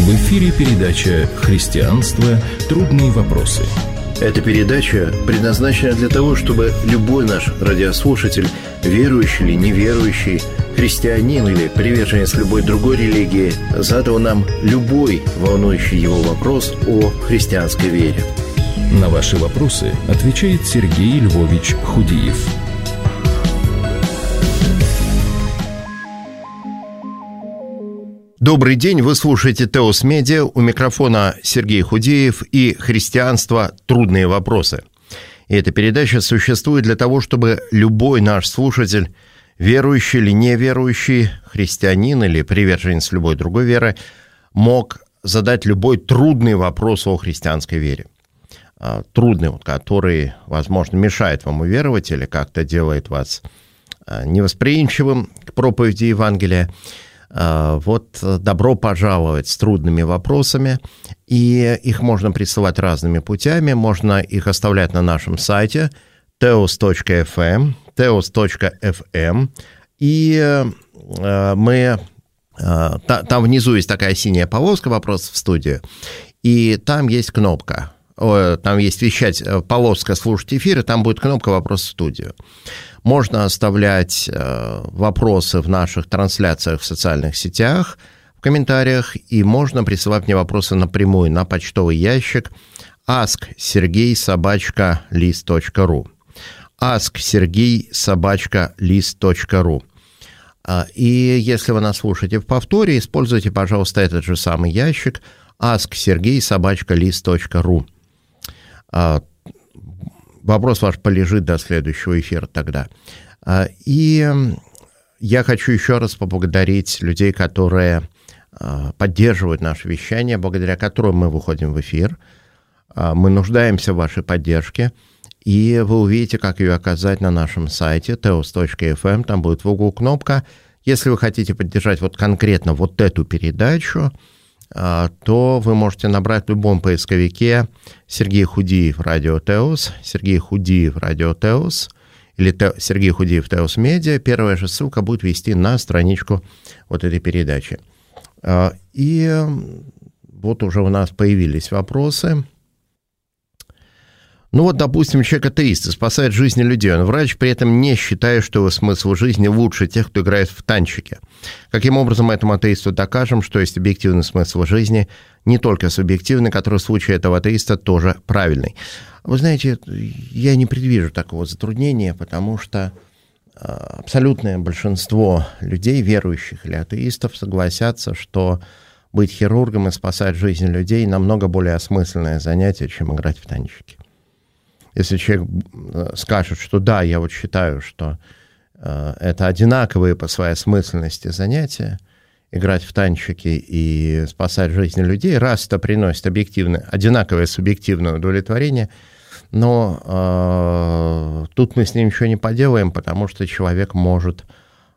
В эфире передача «Христианство. Трудные вопросы». Эта передача предназначена для того, чтобы любой наш радиослушатель, верующий или неверующий, христианин или приверженец любой другой религии, задал нам любой волнующий его вопрос о христианской вере. На ваши вопросы отвечает Сергей Львович Худиев. Добрый день, вы слушаете Теос Медиа, у микрофона Сергей Худиев и «Христианство. Трудные вопросы». И эта передача существует для того, чтобы любой наш слушатель, верующий или неверующий, христианин или приверженец любой другой веры, мог задать любой трудный вопрос о христианской вере. Трудный, который, возможно, мешает вам уверовать или как-то делает вас невосприимчивым к проповеди Евангелия. Вот добро пожаловать с трудными вопросами, и их можно присылать разными путями, можно их оставлять на нашем сайте teos.fm, и там внизу есть такая синяя полоска «Вопрос в студию», и там есть кнопка, там есть полоска «Слушать эфир», и там будет кнопка «Вопрос в студию». Можно оставлять вопросы в наших трансляциях в социальных сетях, в комментариях, и можно присылать мне вопросы напрямую на почтовый ящик asksergey@list.ru asksergey@list.ru. И если вы нас слушаете в повторе, используйте, пожалуйста, этот же самый ящик asksergey@list.ru. Вопрос ваш полежит до следующего эфира тогда. И я хочу еще раз поблагодарить людей, которые поддерживают наше вещание, благодаря которым мы выходим в эфир. Мы нуждаемся в вашей поддержке, и вы увидите, как ее оказать на нашем сайте teos.fm. Там будет в углу кнопка. Если вы хотите поддержать конкретно эту передачу, то вы можете набрать в любом поисковике Сергей Худиев Радио Теос, Сергей Худиев Радио Теос или Сергей Худиев Теос Медиа. Первая же ссылка будет вести на страничку этой передачи. И уже у нас появились вопросы. Допустим, человек атеист и спасает жизни людей. Он врач, при этом не считая, что его смысл жизни лучше тех, кто играет в танчики. Каким образом этому атеисту докажем, что есть объективный смысл жизни, не только субъективный, который в случае этого атеиста тоже правильный? Вы знаете, я не предвижу такого затруднения, потому что абсолютное большинство людей, верующих или атеистов, согласятся, что быть хирургом и спасать жизнь людей намного более осмысленное занятие, чем играть в танчики. Если человек скажет, что да, я считаю, что это одинаковые по своей осмысленности занятия, играть в танчики и спасать жизни людей, раз это приносит одинаковое субъективное удовлетворение, но тут мы с ним ничего не поделаем, потому что человек может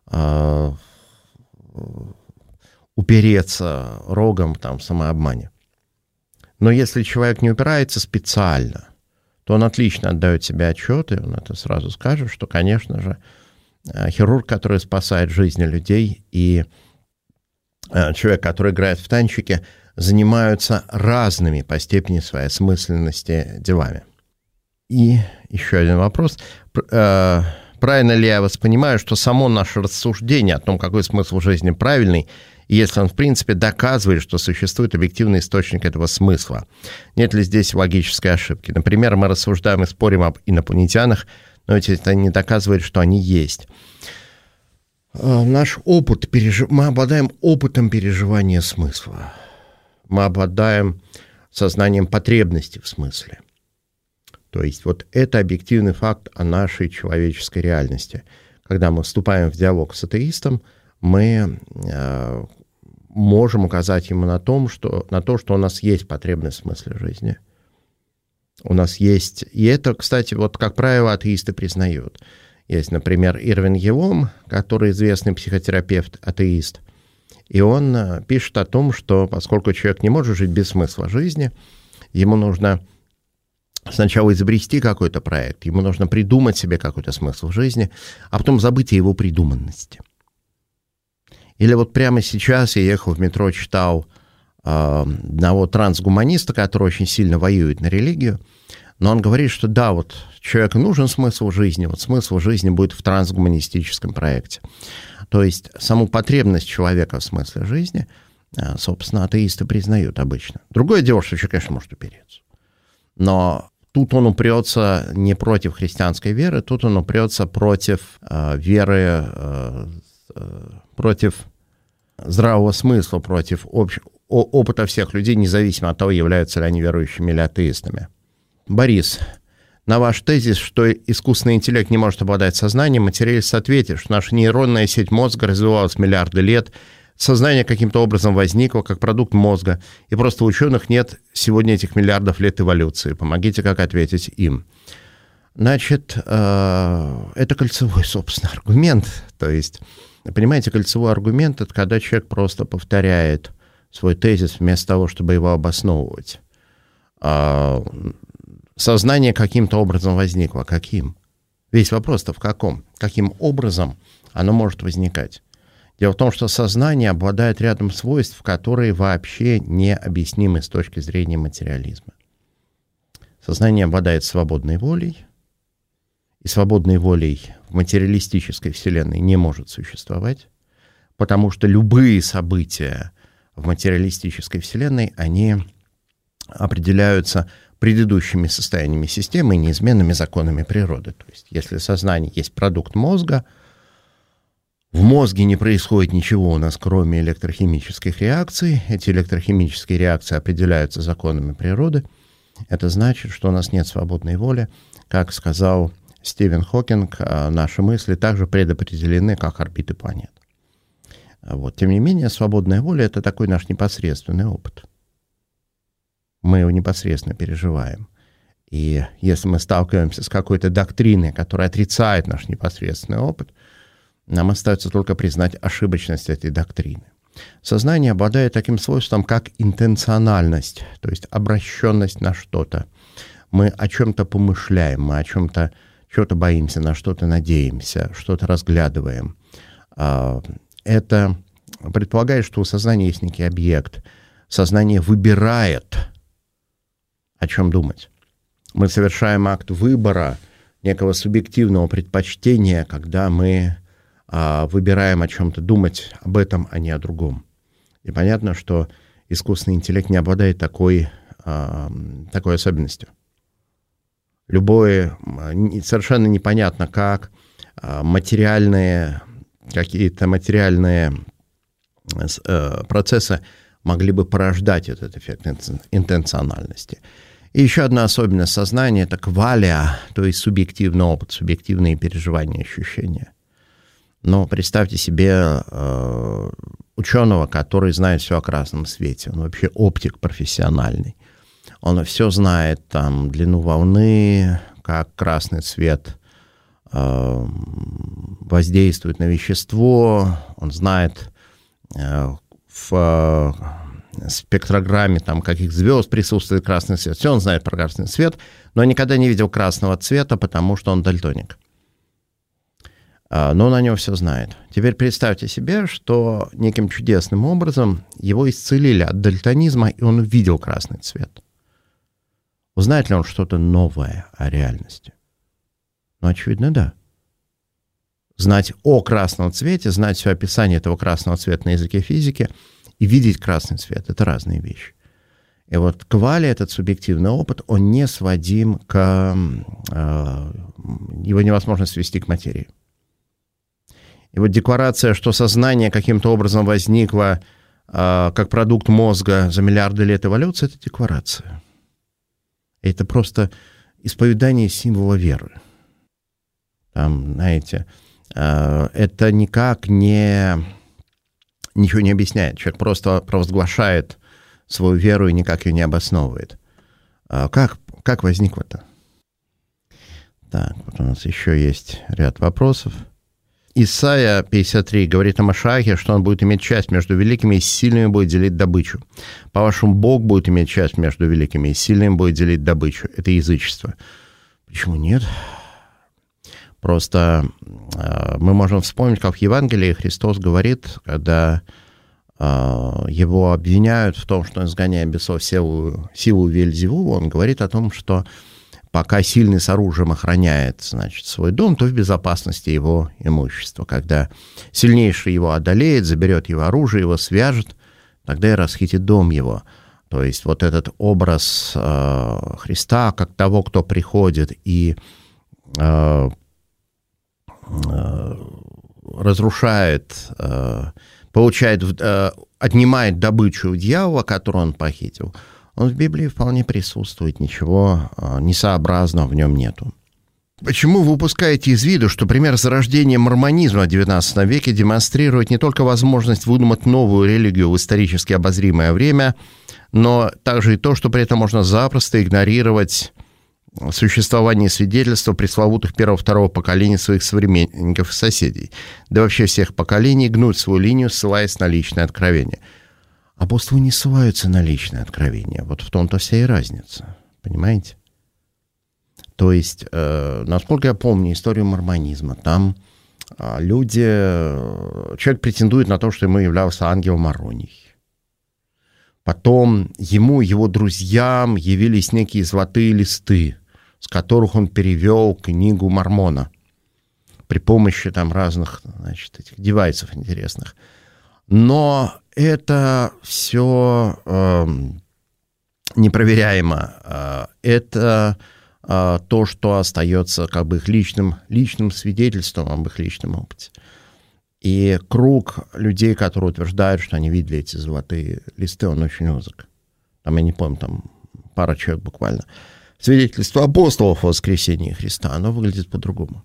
упереться рогом в самообмане. Но если человек не упирается специально, то он отлично отдает себе отчет, и он это сразу скажет, что, конечно же, хирург, который спасает жизни людей, и человек, который играет в танчики, занимаются разными по степени своей осмысленности делами. И еще один вопрос. Правильно ли я вас понимаю, что само наше рассуждение о том, какой смысл жизни правильный, и если он, в принципе, доказывает, что существует объективный источник этого смысла, нет ли здесь логической ошибки? Например, мы рассуждаем и спорим об инопланетянах, но ведь это не доказывает, что они есть. Наш опыт, мы обладаем опытом переживания смысла. Мы обладаем сознанием потребности в смысле. То есть это объективный факт о нашей человеческой реальности. Когда мы вступаем в диалог с атеистом, мы можем указать ему на то, что у нас есть потребность в смысле жизни. У нас есть... И это, кстати, как правило, атеисты признают. Есть, например, Ирвин Елом, который известный психотерапевт-атеист, и он пишет о том, что поскольку человек не может жить без смысла жизни, ему нужно сначала изобрести какой-то проект, ему нужно придумать себе какой-то смысл в жизни, а потом забыть о его придуманности. Или вот прямо сейчас я ехал в метро, читал одного трансгуманиста, который очень сильно воюет на религию, но он говорит, что да, вот человеку нужен смысл жизни, вот смысл жизни будет в трансгуманистическом проекте. То есть саму потребность человека в смысле жизни, собственно, атеисты признают обычно. Другое дело, что человек, конечно, может упереться. Но тут он упрется не против христианской веры, тут он упрется против веры, против здравого смысла, против опыта всех людей, независимо от того, являются ли они верующими или атеистами. Борис, на ваш тезис, что искусственный интеллект не может обладать сознанием, материалист ответит, что наша нейронная сеть мозга развивалась миллиарды лет, сознание каким-то образом возникло как продукт мозга, и просто у ученых нет сегодня этих миллиардов лет эволюции. Помогите, как ответить им. Значит, это кольцевой, собственно, аргумент. То есть, понимаете, кольцевой аргумент — это когда человек просто повторяет свой тезис вместо того, чтобы его обосновывать. Сознание каким-то образом возникло. Каким? Весь вопрос-то в каком? Каким образом оно может возникать? Дело в том, что сознание обладает рядом свойств, которые вообще необъяснимы с точки зрения материализма. Сознание обладает свободной волей, и свободной волей в материалистической вселенной не может существовать, потому что любые события в материалистической вселенной, они определяются предыдущими состояниями системы и неизменными законами природы. То есть, если сознание есть продукт мозга, в мозге не происходит ничего у нас, кроме электрохимических реакций. Эти электрохимические реакции определяются законами природы. Это значит, что у нас нет свободной воли. Как сказал Стивен Хокинг, наши мысли также предопределены, как орбиты планет. Вот. Тем не менее, свободная воля — это такой наш непосредственный опыт. Мы его непосредственно переживаем. И если мы сталкиваемся с какой-то доктриной, которая отрицает наш непосредственный опыт, нам остается только признать ошибочность этой доктрины. Сознание обладает таким свойством, как интенциональность, то есть обращенность на что-то. Мы о чем-то помышляем, мы о чем-то боимся, на что-то надеемся, что-то разглядываем. Это предполагает, что у сознания есть некий объект. Сознание выбирает, о чем думать. Мы совершаем акт выбора, некого субъективного предпочтения, когда мы выбираем о чем-то думать, об этом, а не о другом. И понятно, что искусственный интеллект не обладает такой особенностью. Совершенно непонятно, как какие-то материальные процессы могли бы порождать этот эффект интенциональности. И еще одна особенность сознания — это квалия, то есть субъективный опыт, субъективные переживания, ощущения. Но представьте себе ученого, который знает все о красном свете. Он вообще оптик профессиональный. Он все знает, там, длину волны, как красный цвет воздействует на вещество. Он знает в спектрограмме, там, каких звезд присутствует красный цвет. Все он знает про красный цвет, но никогда не видел красного цвета, потому что он дальтоник. Но он о нем все знает. Теперь представьте себе, что неким чудесным образом его исцелили от дальтонизма, и он увидел красный цвет. Узнает ли он что-то новое о реальности? Ну, очевидно, да. Знать о красном цвете, знать все описание этого красного цвета на языке физики и видеть красный цвет — это разные вещи. И вот квалия, этот субъективный опыт, он не сводим его невозможно свести к материи. И вот декларация, что сознание каким-то образом возникло как продукт мозга за миллиарды лет эволюции — это декларация. Это просто исповедание символа веры. Там, знаете, это никак ничего не объясняет. Человек просто провозглашает свою веру и никак ее не обосновывает. Как возникло-то? Так, вот у нас еще есть ряд вопросов. Исайя 53 говорит о Машиахе, что он будет иметь часть между великими и сильными, будет делить добычу. По-вашему, Бог будет иметь часть между великими и сильными, будет делить добычу. Это язычество. Почему нет? Просто мы можем вспомнить, как в Евангелии Христос говорит, когда его обвиняют в том, что он изгоняет бесов силу Вельзевула, он говорит о том, что пока сильный с оружием охраняет, значит, свой дом, то в безопасности его имущество. Когда сильнейший его одолеет, заберет его оружие, его свяжет, тогда и расхитит дом его. То есть вот этот образ Христа как того, кто приходит и разрушает, отнимает добычу у дьявола, которую он похитил, он в Библии вполне присутствует, ничего несообразного в нем нету. Почему вы упускаете из виду, что пример зарождения мормонизма в XIX веке демонстрирует не только возможность выдумать новую религию в исторически обозримое время, но также и то, что при этом можно запросто игнорировать существование свидетельства пресловутых первого-второго поколения своих современников и соседей, да вообще всех поколений, гнуть свою линию, ссылаясь на личное откровение. Апостолы не ссылаются на личное откровение. Вот в том-то вся и разница. Понимаете? То есть, насколько я помню историю мормонизма, там человек претендует на то, что ему являлся ангел Мороний. Потом ему, его друзьям явились некие золотые листы, с которых он перевел книгу Мормона при помощи там разных, значит, этих девайсов интересных. Но это все непроверяемо. Это то, что остается как бы их личным свидетельством об их личном опыте. И круг людей, которые утверждают, что они видели эти золотые листы, он очень узок. Там, я не помню, там пара человек буквально. Свидетельство апостолов о воскресении Христа, оно выглядит по-другому.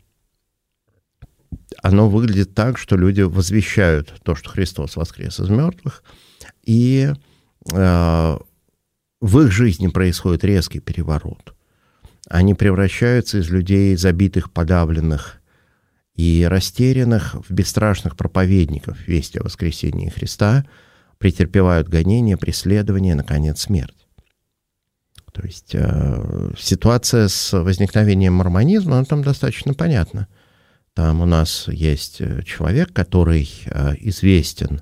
Оно выглядит так, что люди возвещают то, что Христос воскрес из мертвых, и в их жизни происходит резкий переворот. Они превращаются из людей забитых, подавленных и растерянных в бесстрашных проповедников вести о воскресении Христа, претерпевают гонения, преследования, наконец, смерть. То есть ситуация с возникновением мормонизма, она там достаточно понятна. Там у нас есть человек, который известен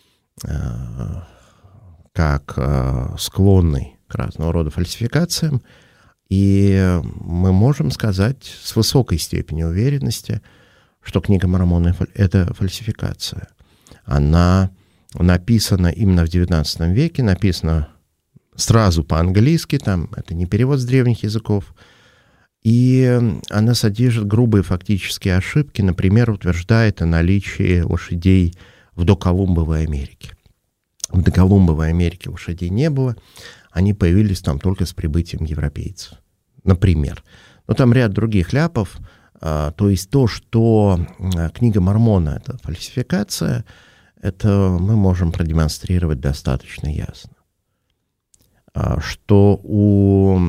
как склонный к разного рода фальсификациям, и мы можем сказать с высокой степенью уверенности, что книга Мормона — это фальсификация. Она написана именно в XIX веке, написана сразу по-английски, там это не перевод с древних языков, и она содержит грубые фактические ошибки, например, утверждает о наличии лошадей в доколумбовой Америке. В доколумбовой Америке лошадей не было, они появились там только с прибытием европейцев, например. Но там ряд других ляпов. То есть то, что книга Мормона — это фальсификация, это мы можем продемонстрировать достаточно ясно. Что у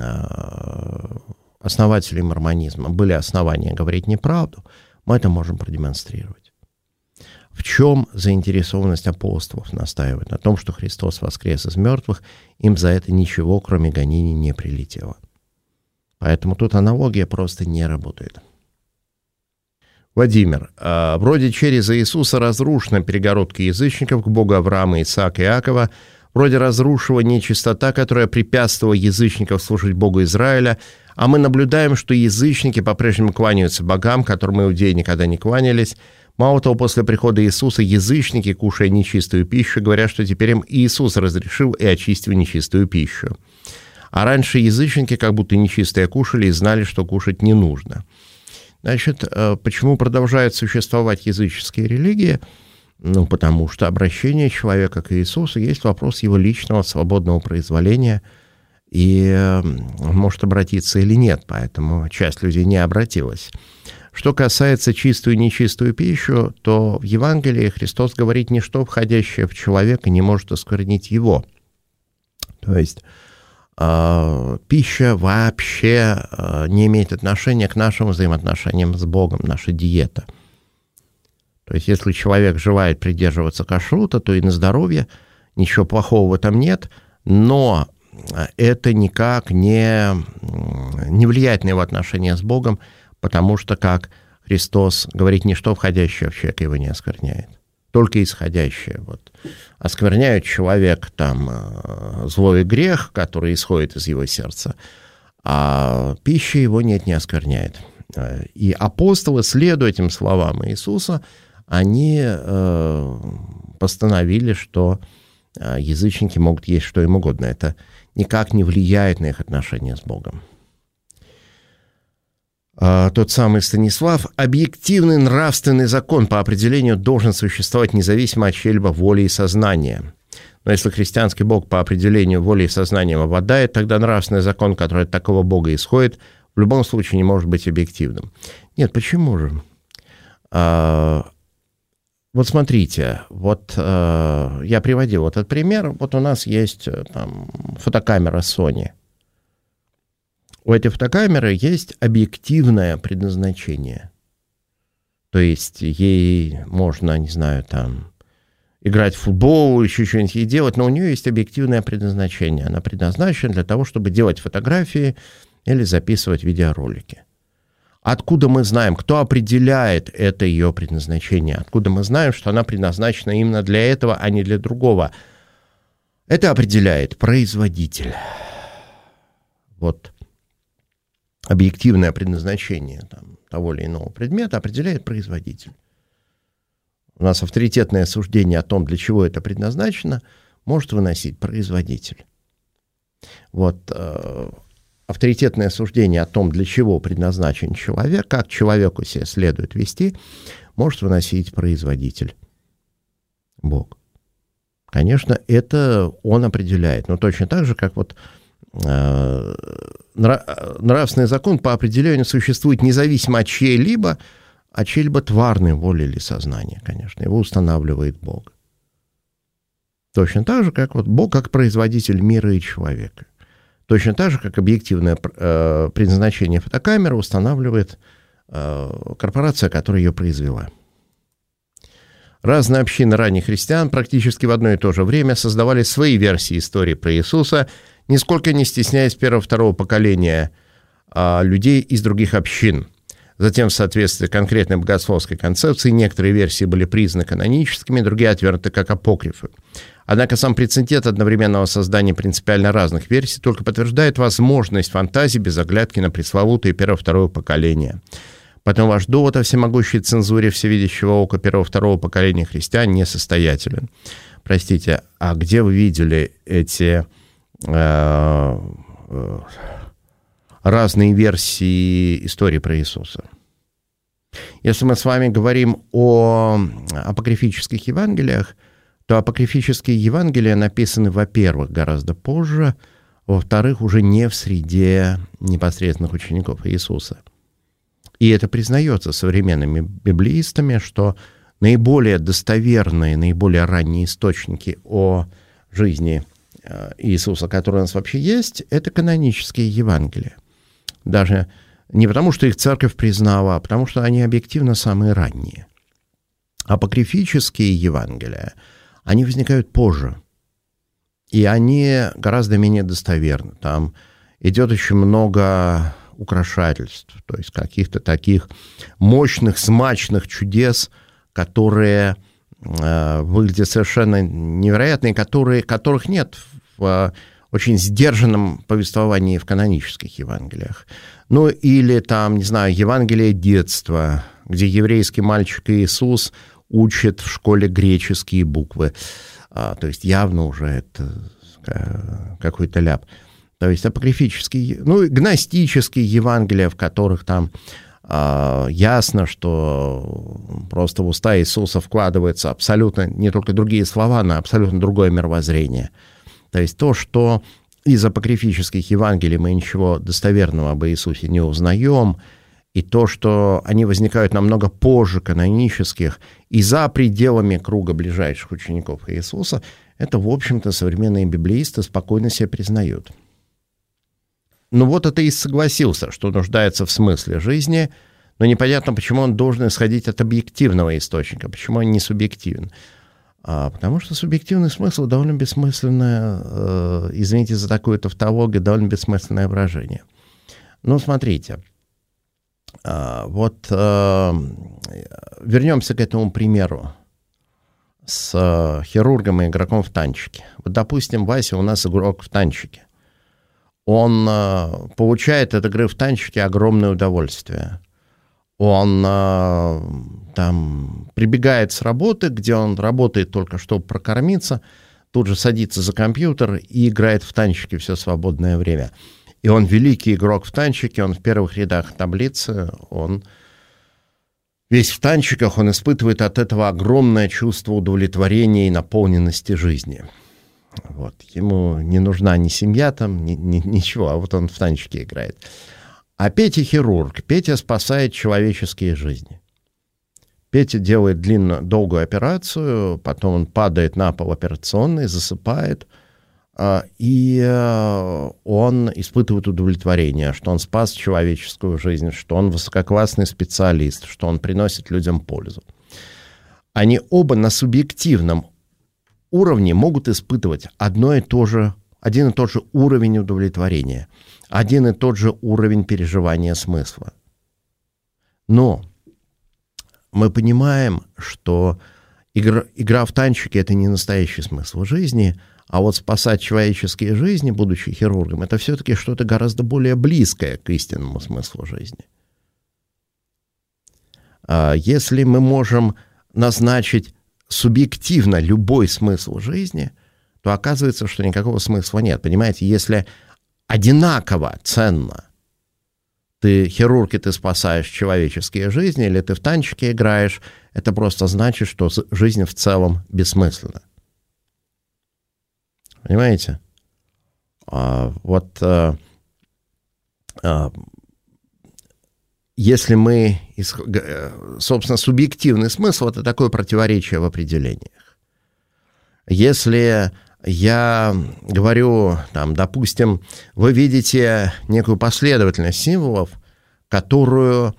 основателей мормонизма были основания говорить неправду, мы это можем продемонстрировать. В чем заинтересованность апостолов настаивать на том, что Христос воскрес из мертвых, им за это ничего, кроме гонений, не прилетело. Поэтому тут аналогия просто не работает. Владимир, вроде через Иисуса разрушена перегородка язычников к Богу Авраама, Исаака и Иакова, вроде разрушила нечистота, которая препятствовала язычникам служить Богу Израиля, а мы наблюдаем, что язычники по-прежнему кланяются богам, которым иудеи никогда не кланялись. Мало того, после прихода Иисуса язычники, кушая нечистую пищу, говорят, что теперь им Иисус разрешил и очистил нечистую пищу. А раньше язычники как будто нечистое кушали и знали, что кушать не нужно. Значит, почему продолжают существовать языческие религии? Ну, потому что обращение человека к Иисусу есть вопрос его личного свободного произволения, и он может обратиться или нет, поэтому часть людей не обратилась. Что касается чистую и нечистую пищу, то в Евангелии Христос говорит, ничто, входящее в человека, не может осквернить его. То есть пища вообще не имеет отношения к нашим взаимоотношениям с Богом, наша диета. То есть если человек желает придерживаться кашрута, то и на здоровье ничего плохого в этом нет, но это никак не влияет на его отношения с Богом, потому что, как Христос говорит, ничто, входящее в человека, его не оскверняет. только исходящее. Вот. Оскверняет человек там злой грех, который исходит из его сердца, а пища его не оскверняет. И апостолы, следуя этим словам Иисуса, они постановили, что язычники могут есть что им угодно. Это никак не влияет на их отношения с Богом. Тот самый Станислав: объективный нравственный закон по определению должен существовать независимо от чьей-либо воли и сознания. Но если христианский Бог по определению воли и сознания обладает, тогда нравственный закон, который от такого Бога исходит, в любом случае не может быть объективным. Нет, почему же? Вот смотрите, вот я приводил этот пример. Вот у нас есть там фотокамера Sony. У этой фотокамеры есть объективное предназначение. То есть ей можно, не знаю, там играть в футбол, еще что-нибудь ей делать, но у нее есть объективное предназначение. Она предназначена для того, чтобы делать фотографии или записывать видеоролики. Откуда мы знаем, кто определяет это ее предназначение? Откуда мы знаем, что она предназначена именно для этого, а не для другого? Это определяет производитель. Вот объективное предназначение там того или иного предмета определяет производитель. У нас авторитетное суждение о том, для чего это предназначено, может выносить производитель. Вот авторитетное суждение о том, для чего предназначен человек, как человеку себя следует вести, может выносить производитель, Бог. Конечно, это он определяет, но точно так же, как вот нравственный закон по определению существует независимо от чьей-либо тварной воли или сознания, конечно. Его устанавливает Бог. Точно так же, как вот Бог как производитель мира и человека. Точно так же, как объективное предназначение фотокамеры устанавливает корпорация, которая ее произвела. Разные общины ранних христиан практически в одно и то же время создавали свои версии истории про Иисуса, нисколько не стесняясь первого-второго поколения людей из других общин. Затем, в соответствии с конкретной богословской концепцией, некоторые версии были признаны каноническими, другие отвергнуты как апокрифы. Однако сам прецедент одновременного создания принципиально разных версий только подтверждает возможность фантазии без оглядки на пресловутые первое-второе поколение. Поэтому ваш довод о всемогущей цензуре всевидящего ока первого-второго поколения христиан несостоятелен. Простите, а где вы видели эти разные версии истории про Иисуса? Если мы с вами говорим о апокрифических Евангелиях, то апокрифические Евангелия написаны, во-первых, гораздо позже, во-вторых, уже не в среде непосредственных учеников Иисуса. И это признается современными библеистами, что наиболее достоверные, наиболее ранние источники о жизни Иисуса, которые у нас вообще есть, это канонические Евангелия. Даже не потому, что их церковь признала, а потому, что они объективно самые ранние. Апокрифические Евангелия, они возникают позже, и они гораздо менее достоверны. Там идет очень много украшательств, то есть каких-то таких мощных, смачных чудес, которые выглядят совершенно невероятные, которых нет в очень сдержанном повествовании в канонических Евангелиях. Ну, или там, не знаю, Евангелие детства, где еврейский мальчик Иисус учит в школе греческие буквы. То есть явно уже это какой-то ляп. То есть апокрифические, ну, и гностические Евангелия, в которых там ясно, что просто в уста Иисуса вкладываются абсолютно не только другие слова, но абсолютно другое мировоззрение. То есть то, что из апокрифических Евангелий мы ничего достоверного об Иисусе не узнаем, и то, что они возникают намного позже канонических и за пределами круга ближайших учеников Иисуса, это, в общем-то, современные библеисты спокойно себе признают. Ну вот атеист согласился, что нуждается в смысле жизни, но непонятно, почему он должен исходить от объективного источника, почему он не субъективен. Потому что субъективный смысл довольно бессмысленное, извините за такую тавтологию, довольно бессмысленное выражение. Ну, смотрите, вот вернемся к этому примеру с хирургом и игроком в танчики. Вот, допустим, Вася у нас игрок в танчики. Он получает от игры в танчики огромное удовольствие. Он там прибегает с работы, где он работает только чтобы прокормиться, тут же садится за компьютер и играет в танчики все свободное время. И он великий игрок в танчики, он в первых рядах таблицы, он весь в танчиках, он испытывает от этого огромное чувство удовлетворения и наполненности жизни. Вот. Ему не нужна ни семья там, ничего, а вот он в танчики играет. А Петя хирург. Петя спасает человеческие жизни. Петя делает долгую операцию, потом он падает на пол операционной, засыпает, и он испытывает удовлетворение, что он спас человеческую жизнь, что он высококлассный специалист, что он приносит людям пользу. Они оба на субъективном уровне могут испытывать один и тот же уровень удовлетворения, один и тот же уровень переживания смысла. Но мы понимаем, что игра в танчики — это не настоящий смысл жизни, а вот спасать человеческие жизни, будучи хирургом, это все-таки что-то гораздо более близкое к истинному смыслу жизни. Если мы можем назначить субъективно любой смысл жизни, то оказывается, что никакого смысла нет. Понимаете, если одинаково ценно ты хирург, и ты спасаешь человеческие жизни, или ты в танчики играешь, это просто значит, что жизнь в целом бессмысленна. Понимаете? Если мы, собственно, субъективный смысл — это такое противоречие в определениях. Если я говорю, там, допустим, вы видите некую последовательность символов, которую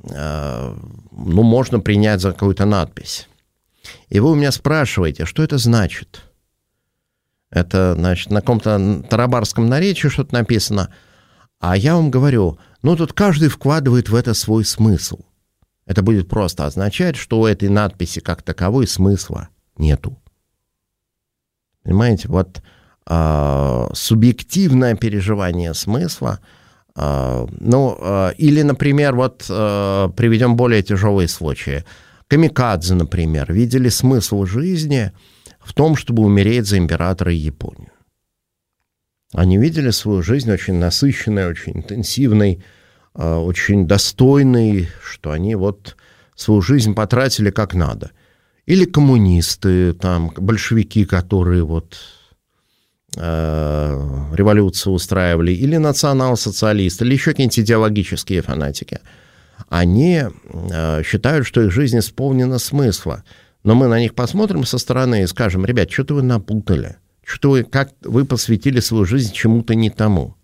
можно принять за какую-то надпись. И вы у меня спрашиваете, что это значит? Это, значит, на каком-то тарабарском наречии что-то написано. А я вам говорю, тут каждый вкладывает в это свой смысл. Это будет просто означать, что у этой надписи как таковой смысла нету. Понимаете, вот субъективное переживание смысла, или, например, приведем более тяжелые случаи. Камикадзе, например, видели смысл жизни в том, чтобы умереть за императора и Японию. Они видели свою жизнь очень насыщенной, очень интенсивной, очень достойной, что они свою жизнь потратили как надо. Или коммунисты, там, большевики, которые революцию устраивали, или национал-социалисты, или еще какие-нибудь идеологические фанатики. Они считают, что их жизнь исполнена смысла. Но мы на них посмотрим со стороны и скажем: ребят, что-то вы напутали. Как вы посвятили свою жизнь чему-то не тому.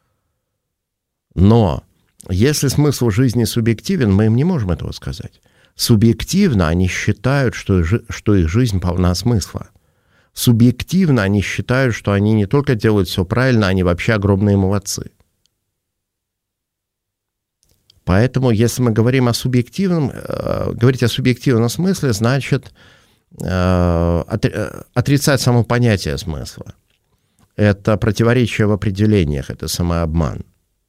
Но если смысл жизни субъективен, мы им не можем этого сказать. Субъективно они считают, что их жизнь полна смысла. Субъективно они считают, что они не только делают все правильно, они вообще огромные молодцы. Поэтому, если мы говорим о субъективном, говорить о субъективном смысле, значит отрицать само понятие смысла. Это противоречие в определениях, это самообман.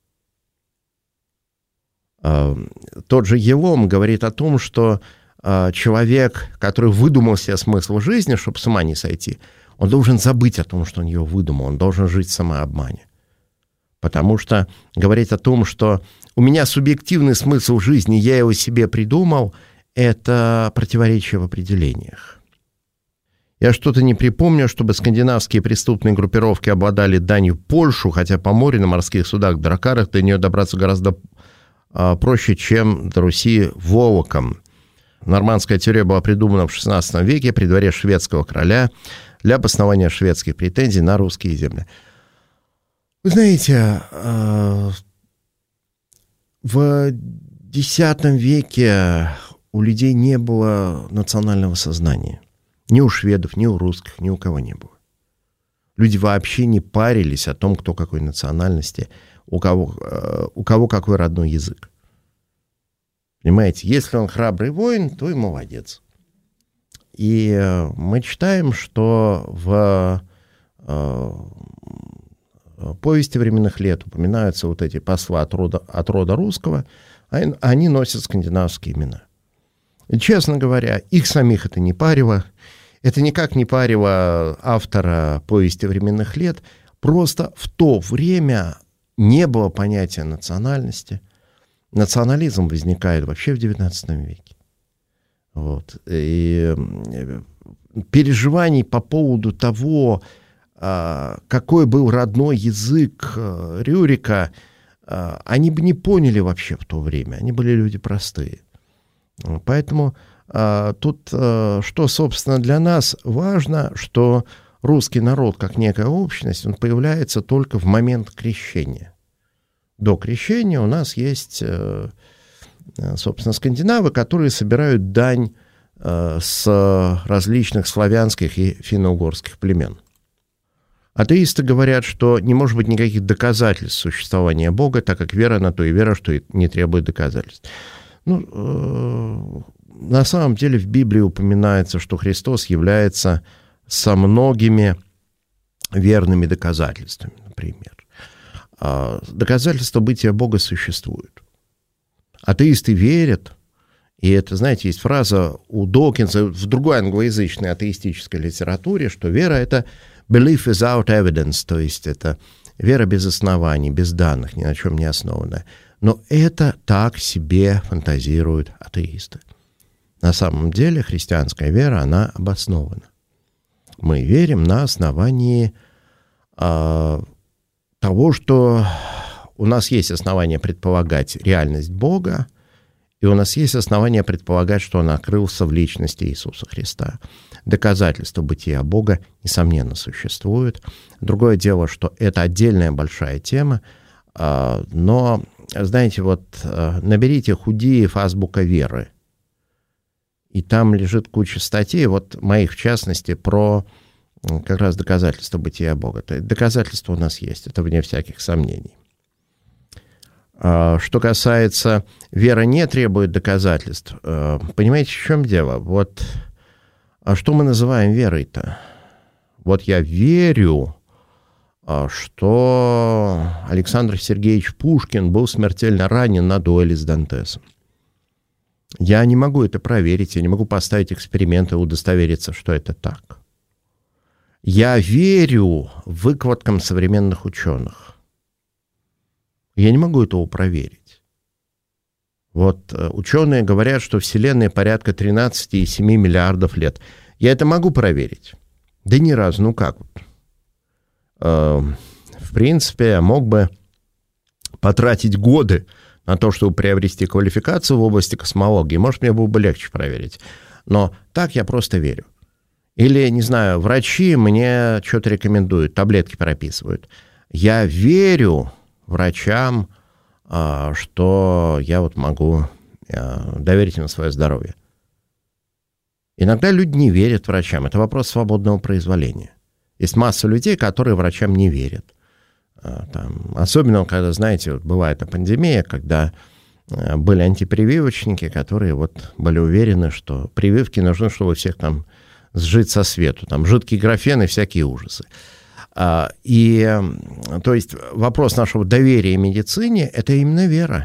Тот же Елом говорит о том, что человек, который выдумал себе смысл жизни, чтобы с ума не сойти, он должен забыть о том, что он его выдумал, он должен жить в самообмане. Потому что говорить о том, что у меня субъективный смысл жизни, я его себе придумал, это противоречие в определениях. Я что-то не припомню, чтобы скандинавские преступные группировки обладали данью Польшу, хотя по морю на морских судах, дракарах до нее добраться гораздо проще, чем до Руси волоком. Нормандская теория была придумана в XVI веке при дворе шведского короля для обоснования шведских претензий на русские земли. Вы знаете, в X веке у людей не было национального сознания. Ни у шведов, ни у русских, ни у кого не было. Люди вообще не парились о том, кто какой национальности, у кого какой родной язык. Понимаете, если он храбрый воин, то и молодец. И мы читаем, что в повести временных лет упоминаются вот эти послы от рода русского, они носят скандинавские имена. И, честно говоря, их самих это не парило. Это никак не парило автора повести временных лет. Просто в то время не было понятия национальности. Национализм возникает вообще в XIX веке. Вот. И переживаний по поводу того, какой был родной язык Рюрика, они бы не поняли вообще в то время. Они были люди простые. Поэтому тут, что, собственно, для нас важно, что русский народ, как некая общность, он появляется только в момент крещения. До крещения у нас есть, собственно, скандинавы, которые собирают дань с различных славянских и финно-угорских племен. Атеисты говорят, что не может быть никаких доказательств существования Бога, так как вера на то и вера, что не требует доказательств. На самом деле в Библии упоминается, что Христос является со многими верными доказательствами, например. Доказательства бытия Бога существуют. Атеисты верят, и это, знаете, есть фраза у Докинса в другой англоязычной атеистической литературе, что вера — это belief without evidence, то есть это вера без оснований, без данных, ни на чем не основанная. Но это так себе фантазируют атеисты. На самом деле христианская вера, она обоснована. Мы верим на основании того, что у нас есть основания предполагать реальность Бога, и у нас есть основания предполагать, что Он открылся в личности Иисуса Христа. Доказательства бытия Бога, несомненно, существуют. Другое дело, что это отдельная большая тема, но, знаете, вот наберите «Худеев. Азбука веры», и там лежит куча статей, вот моих в частности, про как раз доказательства бытия Бога. Доказательства у нас есть, это вне всяких сомнений. Что касается «вера не требует доказательств», понимаете, в чем дело? Вот что мы называем верой-то? Вот я верю, что Александр Сергеевич Пушкин был смертельно ранен на дуэли с Дантесом. Я не могу это проверить, я не могу поставить эксперимент и удостовериться, что это так. Я верю выкладкам современных ученых. Я не могу этого проверить. Вот ученые говорят, что Вселенная порядка 13,7 миллиардов лет. Я это могу проверить? Да ни разу, ну как вот. В принципе, я мог бы потратить годы на то, чтобы приобрести квалификацию в области космологии. Может, мне было бы легче проверить. Но так я просто верю. Или, не знаю, врачи мне что-то рекомендуют, таблетки прописывают. Я верю врачам, что я вот могу доверить им свое здоровье. Иногда люди не верят врачам. Это вопрос свободного произволения. Есть масса людей, которые врачам не верят. Особенно, когда, знаете, вот бывает пандемия, когда были антипрививочники, которые вот были уверены, что прививки нужны, чтобы всех там сжить со свету. Там жидкий графен и всякие ужасы. То есть вопрос нашего доверия медицине – это именно вера.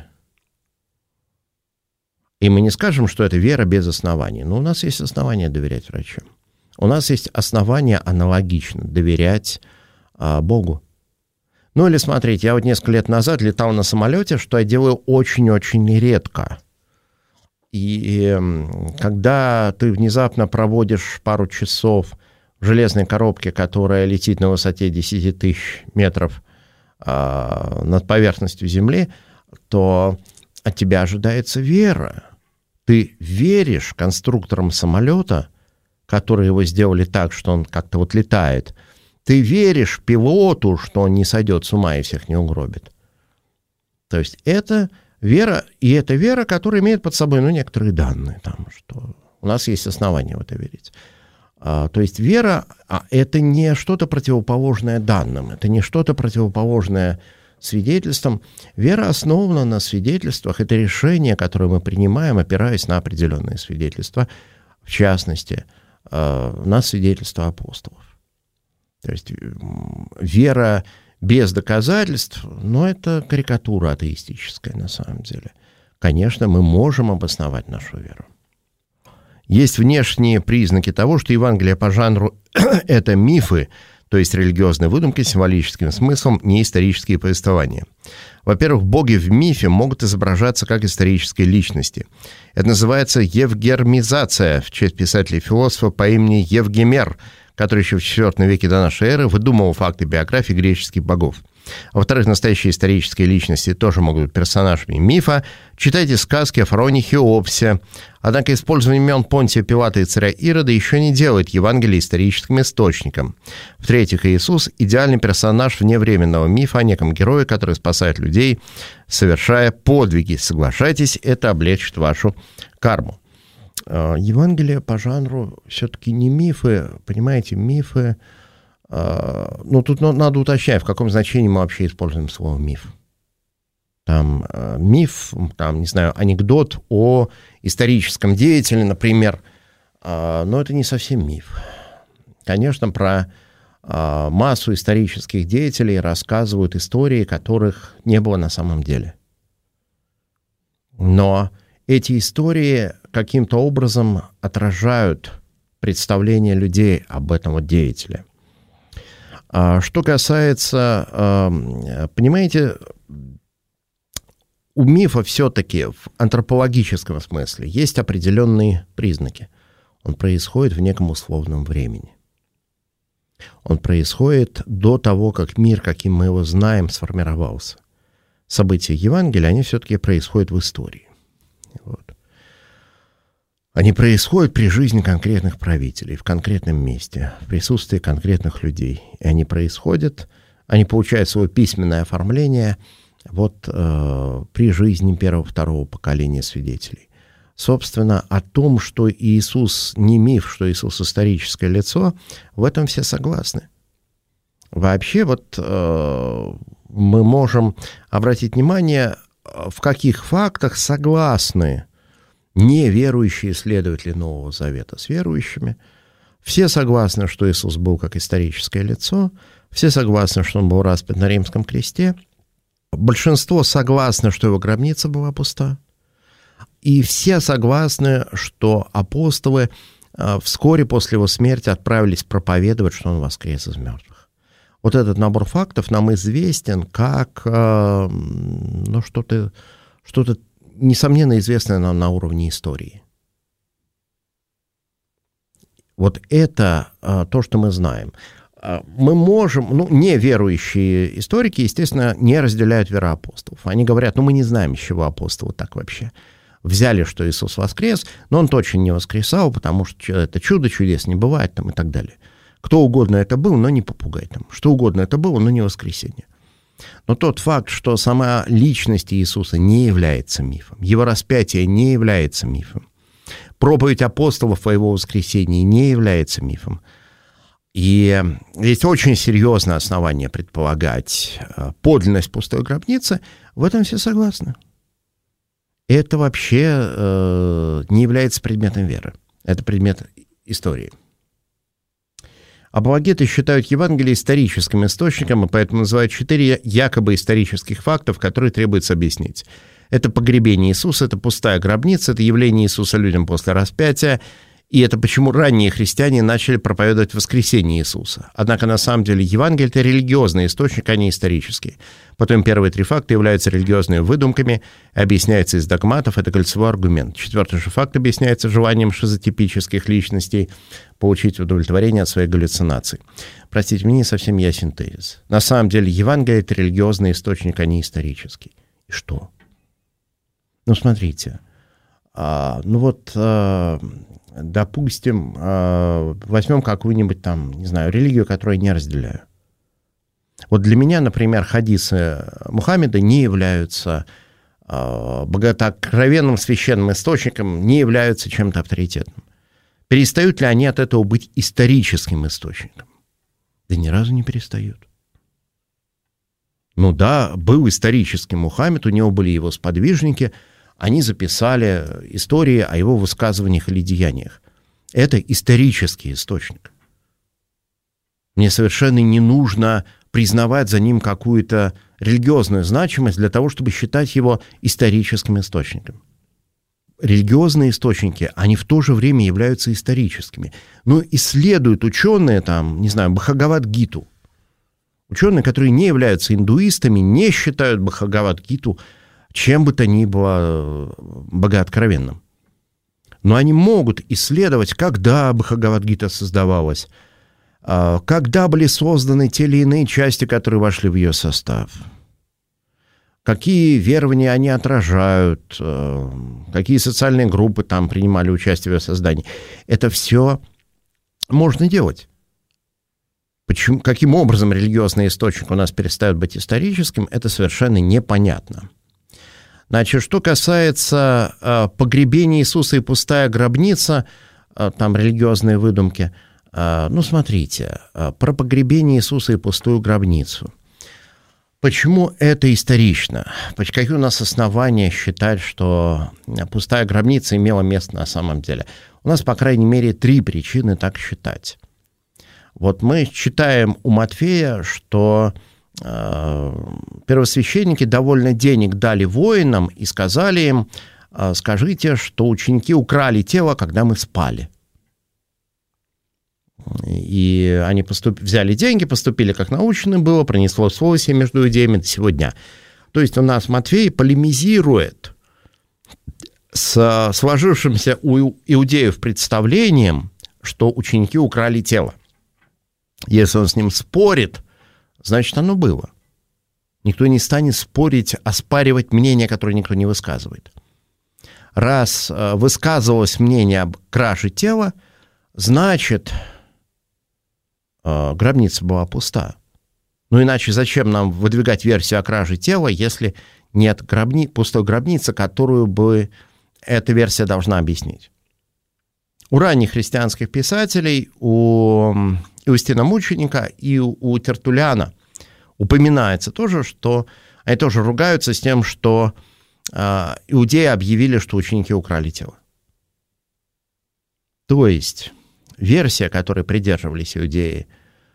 И мы не скажем, что это вера без оснований. Но у нас есть основания доверять врачам. У нас есть основания аналогично доверять Богу. Ну или смотрите, я вот несколько лет назад летал на самолете, что я делаю очень-очень редко. И когда ты внезапно проводишь пару часов в железной коробке, которая летит на высоте 10 тысяч метров над поверхностью Земли, то от тебя ожидается вера. Ты веришь конструкторам самолета, которые его сделали так, что он как-то вот летает. Ты веришь пилоту, что он не сойдет с ума и всех не угробит. То есть это вера, и это вера, которая имеет под собой некоторые данные, там, что у нас есть основания в это верить. То есть вера – это не что-то противоположное данным, это не что-то противоположное свидетельствам. Вера основана на свидетельствах, это решение, которое мы принимаем, опираясь на определенные свидетельства. В частности, на свидетельство апостолов. То есть вера без доказательств, это карикатура атеистическая на самом деле. Конечно, мы можем обосновать нашу веру. Есть внешние признаки того, что Евангелие по жанру – это мифы, то есть религиозные выдумки с символическим смыслом, не исторические повествования. Во-первых, боги в мифе могут изображаться как исторические личности. Это называется евгермизация в честь писателя и философа по имени Евгемер, который еще в IV веке до нашей эры выдумывал факты биографии греческих богов. А во-вторых, настоящие исторические личности тоже могут быть персонажами мифа. Читайте сказки о фараоне Хеопсе. Однако использование имен Понтия Пилата и царя Ирода еще не делает Евангелие историческим источником. В-третьих, Иисус – идеальный персонаж вневременного мифа о неком герое, который спасает людей, совершая подвиги. Соглашайтесь, это облегчит вашу карму. Евангелие по жанру все-таки не мифы, понимаете, мифы... тут надо уточнять, в каком значении мы вообще используем слово «миф». Там миф, анекдот о историческом деятеле, например, но это не совсем миф. Конечно, про массу исторических деятелей рассказывают истории, которых не было на самом деле. Но эти истории каким-то образом отражают представление людей об этом деятеле. Что касается, понимаете, у мифа все-таки в антропологическом смысле есть определенные признаки. Он происходит в неком условном времени. Он происходит до того, как мир, каким мы его знаем, сформировался. События Евангелия, они все-таки происходят в истории. Вот. Они происходят при жизни конкретных правителей, в конкретном месте, в присутствии конкретных людей. И они получают свое письменное оформление при жизни первого-второго поколения свидетелей. Собственно, о том, что Иисус не миф, что Иисус историческое лицо, в этом все согласны. Вообще, мы можем обратить внимание, в каких фактах согласны неверующие исследователи Нового Завета с верующими. Все согласны, что Иисус был как историческое лицо, все согласны, что он был распят на римском кресте, большинство согласны, что его гробница была пуста, и все согласны, что апостолы вскоре после его смерти отправились проповедовать, что он воскрес из мертвых. Вот этот набор фактов нам известен как что-то несомненно известное нам на уровне истории. Вот это то, что мы знаем. Мы можем, неверующие историки, естественно, не разделяют веру апостолов. Они говорят, мы не знаем, с чего апостолы так вообще взяли, что Иисус воскрес, но он точно не воскресал, потому что это чудо, чудес не бывает там, и так далее. Кто угодно это был, но не попугай там. Что угодно это было, но не воскресенье. Но тот факт, что сама личность Иисуса не является мифом, его распятие не является мифом, проповедь апостолов о его воскресении не является мифом. И есть очень серьезное основание предполагать подлинность пустой гробницы, в этом все согласны. Это вообще не является предметом веры, это предмет истории. Апологеты считают Евангелие историческим источником, и поэтому называют 4 якобы исторических фактов, которые требуется объяснить. Это погребение Иисуса, это пустая гробница, это явление Иисуса людям после распятия, и это почему ранние христиане начали проповедовать воскресение Иисуса. Однако на самом деле Евангелие – это религиозный источник, а не исторический. Потом первые 3 факта являются религиозными выдумками, объясняется из догматов, это кольцевой аргумент. 4-й же факт объясняется желанием шизотипических личностей получить удовлетворение от своих галлюцинаций. Простите, мне не совсем ясен тезис. На самом деле Евангелие – это религиозный источник, а не исторический. И что? Смотрите. Допустим, возьмем какую-нибудь религию, которую я не разделяю. Вот для меня, например, хадисы Мухаммеда не являются богатокровенным священным источником, не являются чем-то авторитетным. Перестают ли они от этого быть историческим источником? Да ни разу не перестают. Был исторический Мухаммед, у него были его сподвижники, они записали истории о его высказываниях или деяниях. Это исторический источник. Мне совершенно не нужно признавать за ним какую-то религиозную значимость для того, чтобы считать его историческим источником. Религиозные источники, они в то же время являются историческими. Но исследуют ученые, Бхагавад-гиту. Ученые, которые не являются индуистами, не считают Бхагавад-гиту чем бы то ни было богооткровенным. Но они могут исследовать, когда Бхагавад-гита создавалась, когда были созданы те или иные части, которые вошли в ее состав, какие верования они отражают, какие социальные группы там принимали участие в ее создании. Это все можно делать. Каким образом религиозный источник у нас перестает быть историческим, это совершенно непонятно. Значит, что касается погребения Иисуса и пустая гробница, там религиозные выдумки, смотрите, про погребение Иисуса и пустую гробницу. Почему это исторично? Какие у нас основания считать, что пустая гробница имела место на самом деле? У нас, по крайней мере, 3 причины так считать. Вот мы читаем у Матфея, что первосвященники довольно денег дали воинам и сказали им: скажите, что ученики украли тело, когда мы спали. И они взяли деньги, поступили, как научно было, пронесло слово между иудеями до сего дня. То есть у нас Матфей полемизирует с сложившимся у иудеев представлением, что ученики украли тело. Если он с ним спорит, значит, оно было. Никто не станет спорить, оспаривать мнение, которое никто не высказывает. Раз высказывалось мнение об краже тела, значит, гробница была пуста. Ну, иначе зачем нам выдвигать версию о краже тела, если нет пустой гробницы, которую бы эта версия должна объяснить? У ранних христианских писателей, у Иустина Мученика и у Тертуллиана упоминается тоже, что они тоже ругаются с тем, что иудеи объявили, что ученики украли тело. То есть версия, которой придерживались иудеи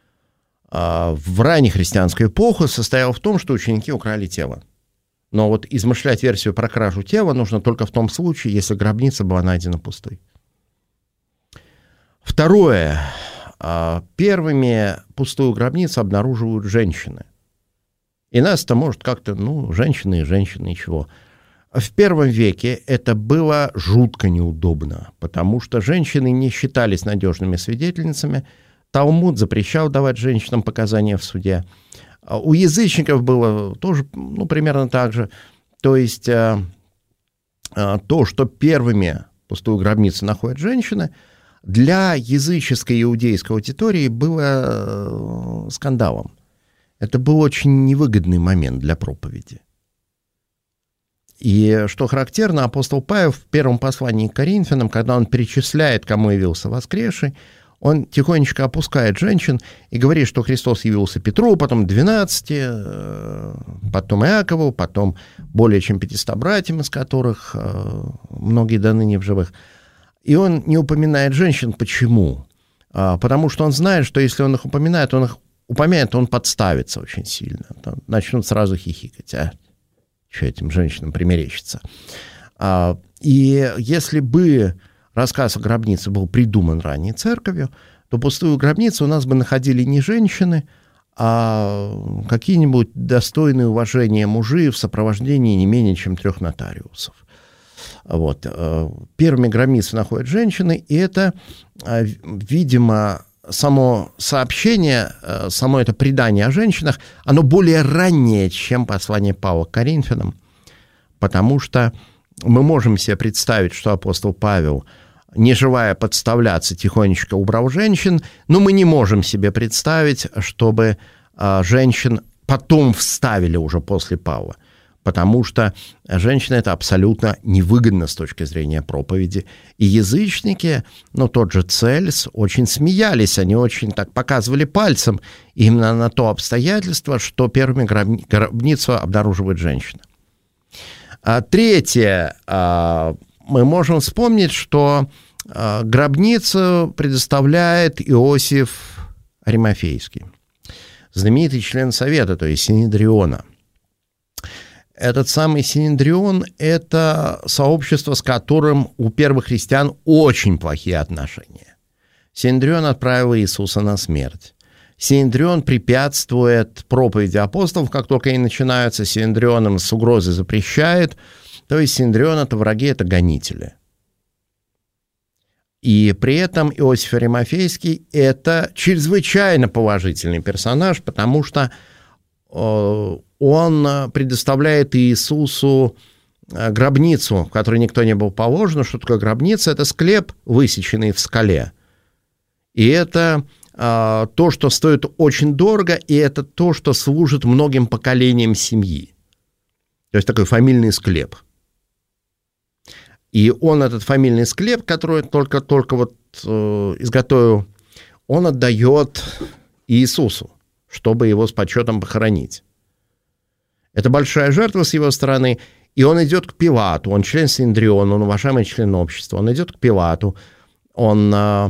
в раннехристианскую эпоху, состояла в том, что ученики украли тело. Но вот измышлять версию про кражу тела нужно только в том случае, если гробница была найдена пустой. Второе. Первыми пустую гробницу обнаруживают женщины. И нас это может как-то, женщины и женщины, ничего. В первом веке это было жутко неудобно, потому что женщины не считались надежными свидетельницами. Талмуд запрещал давать женщинам показания в суде. У язычников было тоже примерно так же. То есть то, что первыми пустую гробницу находят женщины, для языческой и иудейской аудитории было скандалом. Это был очень невыгодный момент для проповеди. И что характерно, апостол Павел в первом послании к Коринфянам, когда он перечисляет, кому явился воскресший, он тихонечко опускает женщин и говорит, что Христос явился Петру, потом 12, потом Иакову, потом более чем 500 братьям, из которых многие до ныне в живых. И он не упоминает женщин. Почему? Потому что он знает, что если он их упоминает, он подставится очень сильно. Начнут сразу хихикать. Что этим женщинам примерещится? И если бы рассказ о гробнице был придуман ранней церковью, то пустую гробницу у нас бы находили не женщины, а какие-нибудь достойные уважения мужи в сопровождении не менее чем 3 нотариусов. Вот. Первыми гробницы находят женщины, и это, видимо, само сообщение, само это предание о женщинах, оно более раннее, чем послание Павла к Коринфянам, потому что мы можем себе представить, что апостол Павел, не желая подставляться, тихонечко убрал женщин, но мы не можем себе представить, чтобы женщин потом вставили уже после Павла, потому что женщина это абсолютно невыгодно с точки зрения проповеди. И язычники, тот же Цельс, очень смеялись, они очень так показывали пальцем именно на то обстоятельство, что первыми гробницу обнаруживает женщина. Третье, мы можем вспомнить, что гробницу предоставляет Иосиф Аримафейский, знаменитый член Совета, то есть Синедриона. Этот самый Синедрион – это сообщество, с которым у первых христиан очень плохие отношения. Синедрион отправил Иисуса на смерть. Синедрион препятствует проповеди апостолов, как только они начинаются. Синедрион им с угрозой запрещает. То есть Синедрион – это враги, это гонители. И при этом Иосиф Аримафейский – это чрезвычайно положительный персонаж, потому что он предоставляет Иисусу гробницу, в которой никто не был положен. Что такое гробница? Это склеп, высеченный в скале. И это то, что стоит очень дорого, и это то, что служит многим поколениям семьи. То есть такой фамильный склеп. И он, этот фамильный склеп, который только вот изготовил, он отдает Иисусу, чтобы его с почетом похоронить. Это большая жертва с его стороны, и он идет к Пилату, он член Синедриона, он уважаемый член общества, он идет к Пилату, он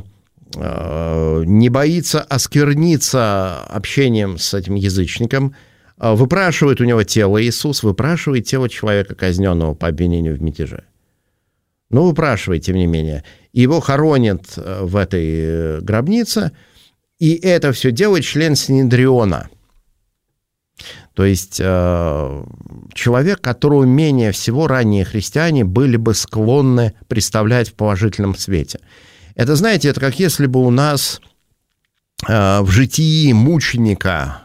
не боится оскверниться общением с этим язычником, выпрашивает у него тело Иисус, выпрашивает тело человека, казненного по обвинению в мятеже. Но выпрашивает, тем не менее. Его хоронят в этой гробнице, и это все делает член Синедриона. То есть человек, которого менее всего ранние христиане были бы склонны представлять в положительном свете. Это, знаете, это как если бы у нас в житии мученика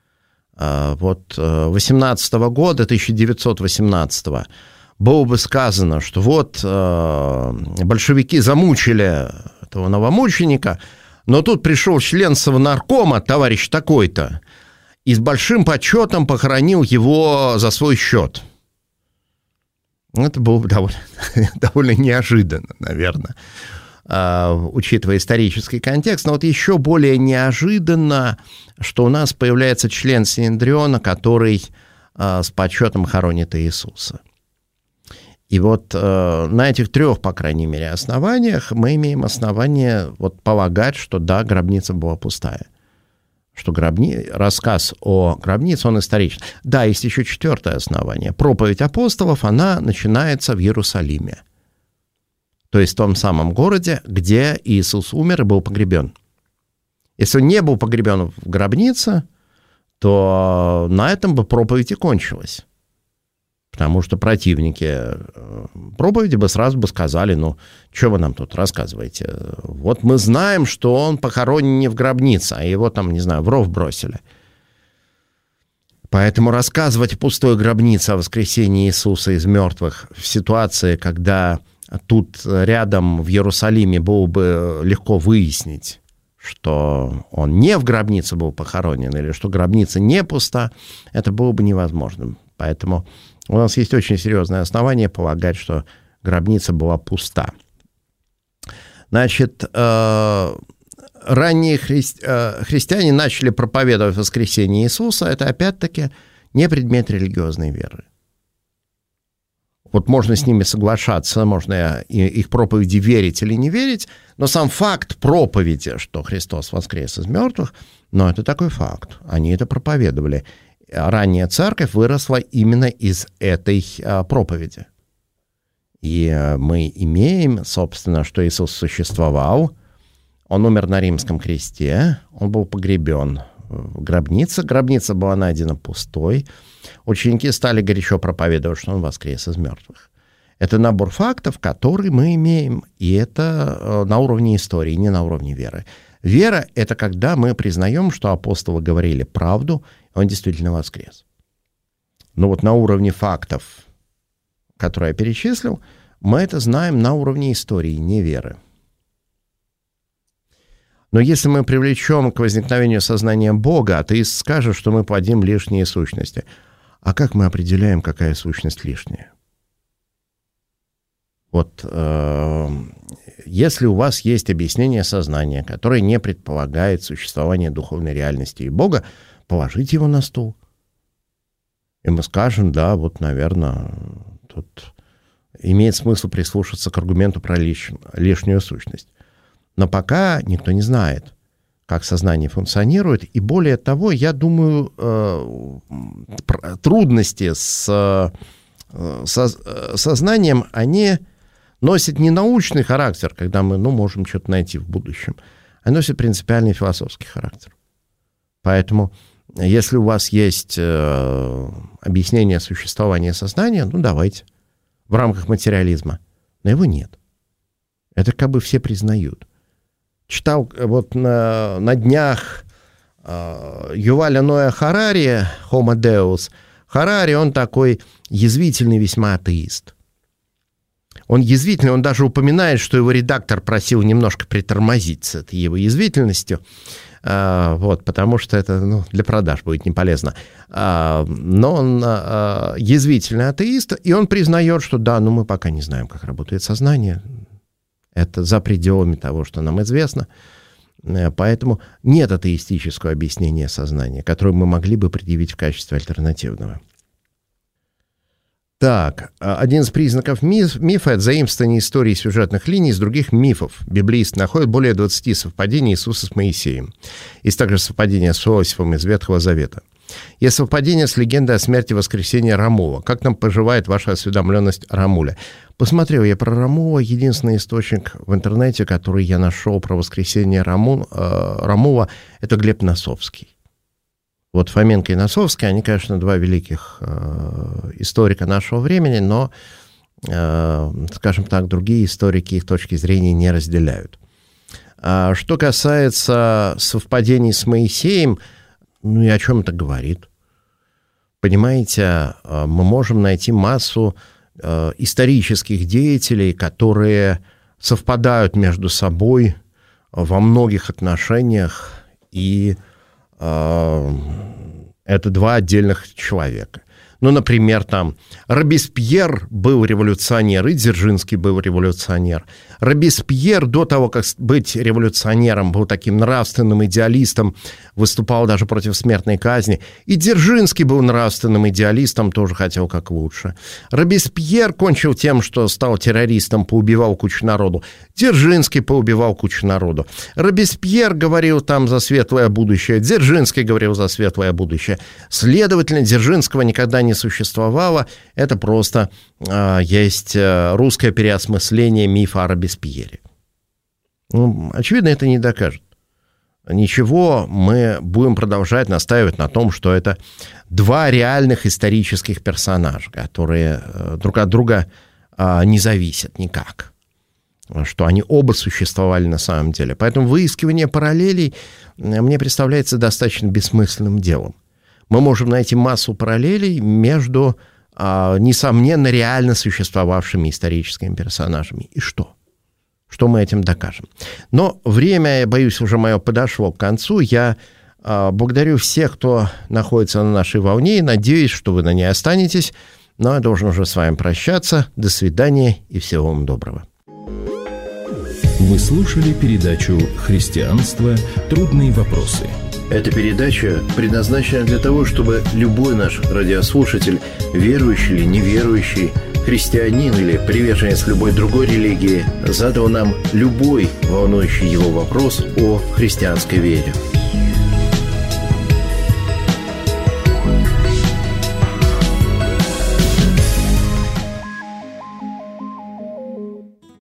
18 года, 1918 было бы сказано, что вот большевики замучили этого новомученика, но тут пришел член Совнаркома, товарищ такой-то, и с большим почетом похоронил его за свой счет. Это было бы довольно неожиданно, наверное, учитывая исторический контекст. Но вот еще более неожиданно, что у нас появляется член Синедриона, который с почетом хоронит Иисуса. И вот на этих трех, по крайней мере, основаниях мы имеем основание полагать, что да, гробница была пустая. Что рассказ о гробнице, он историчен. Да, есть еще четвертое основание. Проповедь апостолов, она начинается в Иерусалиме. То есть в том самом городе, где Иисус умер и был погребен. Если он не был погребен в гробнице, то на этом бы проповедь и кончилась. Потому что противники проповеди бы сразу бы сказали, ну, что вы нам тут рассказываете? Вот мы знаем, что он похоронен не в гробнице, а его там, не знаю, в ров бросили. Поэтому рассказывать о пустой гробнице, о воскресении Иисуса из мертвых в ситуации, когда тут рядом в Иерусалиме было бы легко выяснить, что он не в гробнице был похоронен или что гробница не пуста, это было бы невозможным. Поэтому у нас есть очень серьезное основание полагать, что гробница была пуста. Значит, ранние христиане начали проповедовать воскресение Иисуса. Это, опять-таки, не предмет религиозной веры. Вот можно с ними соглашаться, можно их проповеди верить или не верить, но сам факт проповеди, что Христос воскрес из мертвых, но это такой факт. Они это проповедовали. Ранняя церковь выросла именно из этой проповеди. И мы имеем, собственно, что Иисус существовал, он умер на римском кресте, он был погребен в гробнице, гробница была найдена пустой, ученики стали горячо проповедовать, что он воскрес из мертвых. Это набор фактов, которые мы имеем, и это на уровне истории, не на уровне веры. Вера – это когда мы признаем, что апостолы говорили правду, он действительно воскрес. Но вот на уровне фактов, которые я перечислил, мы это знаем на уровне истории, не веры. Но если мы привлечем к возникновению сознания Бога, атеист скажет, что мы плодим лишние сущности. А как мы определяем, какая сущность лишняя? Вот если у вас есть объяснение сознания, которое не предполагает существование духовной реальности и Бога, положите его на стол. И мы скажем, да, вот, наверное, тут имеет смысл прислушаться к аргументу про лишнюю сущность. Но пока никто не знает, как сознание функционирует. И более того, я думаю, трудности с сознанием, они носят не научный характер, когда мы можем что-то найти в будущем, а носят принципиальный философский характер. Поэтому, если у вас есть объяснение существования сознания, давайте, в рамках материализма. Но его нет. Это как бы все признают. Читал вот на днях Юваля Ноя Харари, Homo Deus. Харари, он такой язвительный весьма атеист. Он язвительный, он даже упоминает, что его редактор просил немножко притормозить с этой его язвительностью, потому что это для продаж будет не полезно. Но он язвительный атеист, и он признает, что да, мы пока не знаем, как работает сознание. Это за пределами того, что нам известно. Поэтому нет атеистического объяснения сознания, которое мы могли бы предъявить в качестве альтернативного. Так, один из признаков мифа – это заимствование истории сюжетных линий из других мифов. Библеисты находят более 20 совпадений Иисуса с Моисеем. Есть также совпадение с Иосифом из Ветхого Завета. Есть совпадение с легендой о смерти и воскресении Рамува. Как там поживает ваша осведомленность о Рамуле? Посмотрел я про Рамува. Единственный источник в интернете, который я нашел про воскресение Рамува, это Глеб Носовский. Вот Фоменко и Носовский, они, конечно, два великих историка нашего времени, но, скажем так, другие историки их точки зрения не разделяют. Что касается совпадений с Моисеем, и о чем это говорит? Понимаете, мы можем найти массу исторических деятелей, которые совпадают между собой во многих отношениях, и это два отдельных человека. Например, там Робеспьер был революционер, и Дзержинский был революционер. Робеспьер до того, как быть революционером, был таким нравственным идеалистом, выступал даже против смертной казни. И Дзержинский был нравственным идеалистом, тоже хотел как лучше. Робеспьер кончил тем, что стал террористом, поубивал кучу народу. Дзержинский поубивал кучу народу. Робеспьер говорил там за светлое будущее, Дзержинский говорил за светлое будущее. Следовательно, Дзержинского никогда не существовало. Это просто есть русское переосмысление мифа о Робеспьере. Очевидно, это не докажет. Ничего, мы будем продолжать настаивать на том, что это два реальных исторических персонажа, которые друг от друга не зависят никак. Что они оба существовали на самом деле. Поэтому выискивание параллелей мне представляется достаточно бессмысленным делом. Мы можем найти массу параллелей между, несомненно, реально существовавшими историческими персонажами. И что? Что мы этим докажем? Но время, я боюсь, уже мое подошло к концу. Я благодарю всех, кто находится на нашей волне, и надеюсь, что вы на ней останетесь. Но я должен уже с вами прощаться. До свидания и всего вам доброго. Вы слушали передачу «Христианство. Трудные вопросы». Эта передача предназначена для того, чтобы любой наш радиослушатель, верующий или неверующий, христианин или приверженец любой другой религии, задал нам любой волнующий его вопрос о христианской вере.